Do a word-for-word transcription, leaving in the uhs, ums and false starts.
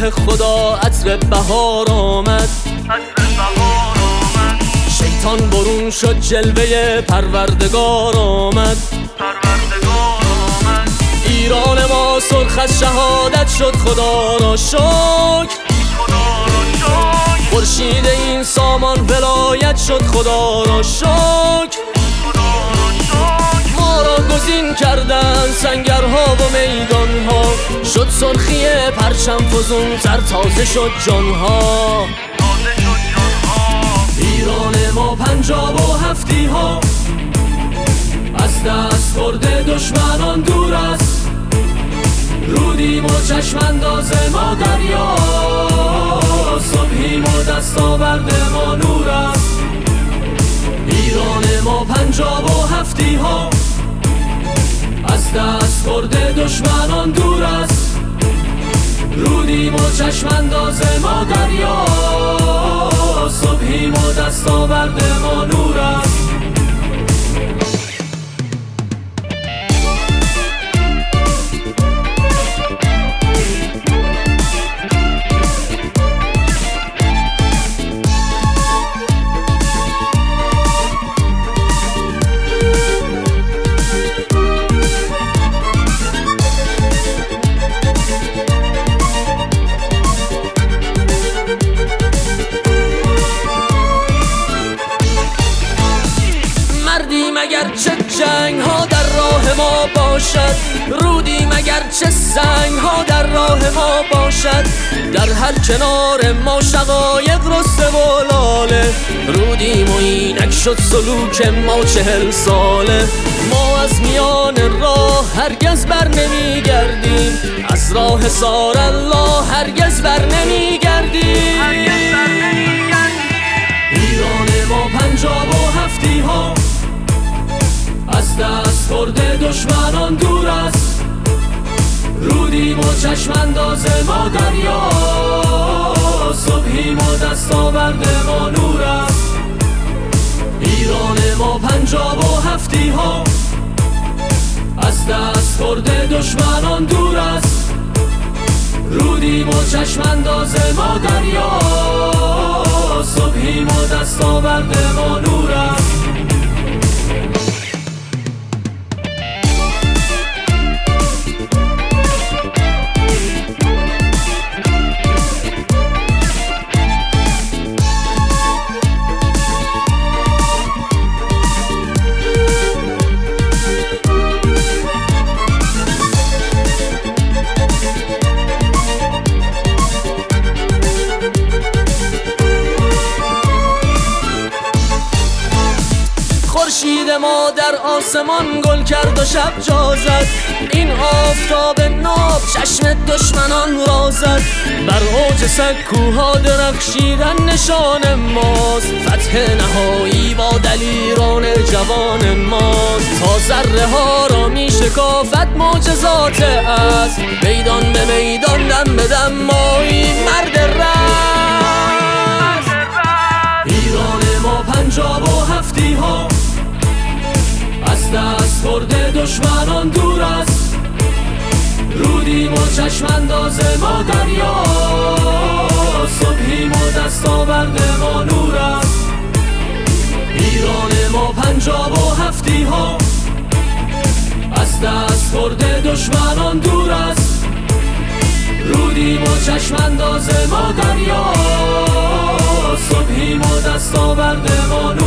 راه خدا عطر بهار آمد، شیطان برون شد جلوه پروردگار آمد. ایران ما سرخ از شهادت شد، خدا را شکر. خورشید این سامان ولایت شد، خدا را شکر. ما را گزین کردن سنگرها و میدانها، شد سرخی پرچم فزون تر، تازه شد جانها. ایران ما پنجاب و هفتی ها، از دست برده دشمنان دور است. رودیم و چشم انداز ما دریا، صبحیم و دستاورد ما نور است. ایران ما پنجاب و هفتی ها، از دست برده دشمنان دور است. رودیم و چشم انداز ما دریا، صبحیم و دستاورد ما نور است. مگر چه جنگ ها در راه ما باشد، رودیم اگر چه سنگ ها در راه ما باشد. در هر کنار ما شقایق رسته و لاله، رودیم و اینک شد سلوک ما چهل ساله. ما از میان راه هرگز بر نمی گردیم، از راه سار الله هرگز بر نمی گردیم. ایران ما پنجاب و هفتی ها، از دست برده دشمنان دور است. رودیم و چشم انداز ما دریا، صبحیم و دستاورد ما نور است. ایران ما پنجاب و هفتی ها، از دست برده دشمنان دور است. رودیم و چشم انداز ما دریا، صبحیم و دستاورد ما نور است. خورشید ما در آسمان گل کرد و شب جا زد. این آفتاب ناب چشم دشمنان را زد. بر اوج سکوها درخشیدن نشان ماست، فتح نهایی با دلیران جوان ماست. تا ذره ها را می شکافت معجزات است، میدان به میدان دم به دم مایی مرد رست. ایران ما پنجاب و هفتی ها، از دست برده دشمنان دور است. رودیم و چشم انداز ما دریا، صبحیم و دستاورد ما نور است. ایران ما پنجاب و هفتی ها، از دست برده دشمنان دور است. رودیم و چشم انداز ما دریا، صبحیم و دستاورد ما نور است.